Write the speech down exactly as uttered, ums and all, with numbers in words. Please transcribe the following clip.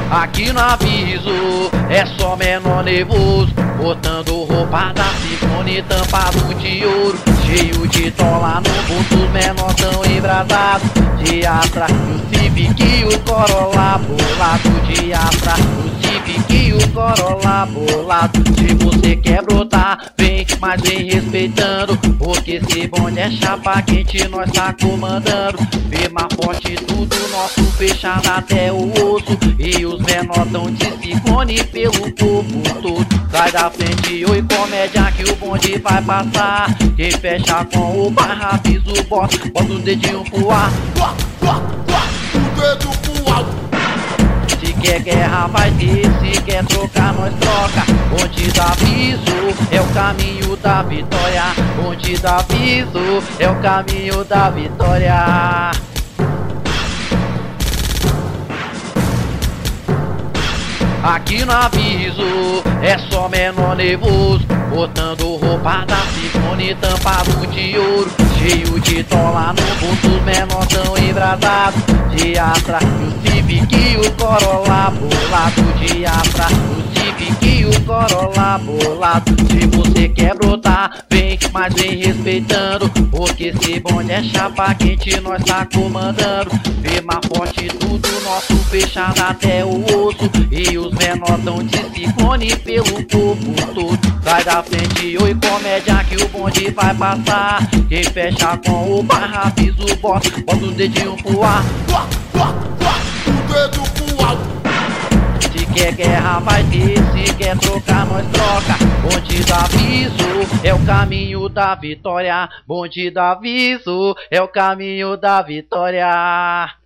Aqui no aviso é só menor nervoso, botando roupa da Ciclone tampado de ouro, cheio de tola no bolso, os menor tão embradados. De Astra, o Civic e o Corolla bolado. De Astra, o Civic e o Corolla bolado. Se você quer brotar, vem, mas vem respeitando, porque esse bonde é chapa quente, nós tá comandando. Firma forte tudo, nosso fechado até o osso, e os menor tão de Ciclone pelo corpo todo. Sai da frente, oi comédia que o bonde vai passar. Quem fecha com o barra, avisa o boss, bota o dedinho pro ar. O dedo pro alto. Se quer guerra vai ter, se quer trocar nós troca. Bonde da aviso é o caminho da vitória. Bonde da aviso é o caminho da vitória. Aqui no aviso é só menor nervoso, botando roupa da Ciclone tampado de ouro, cheio de tola no bolso, os menor tão embradados. De Astra, o Civic e o Corolla bolado. De Astra, o Civic e o Corolla bolado. Se você quer brotar, vem, mas vem respeitando, porque esse bonde é chapa quente, nós tá comandando. Firma forte tudo, nosso fechado até o osso, e os menor tão de Ciclone pelo corpo todo. Sai da frente, oi comédia que o bonde vai passar. Quem fecha com o barra, avisa o boss, bota o dedinho pro ar. O dedo pro alto. Se quer guerra vai ter, se quer trocar nós troca. Bonde da aviso é o caminho da vitória. Bonde da aviso é o caminho da vitória.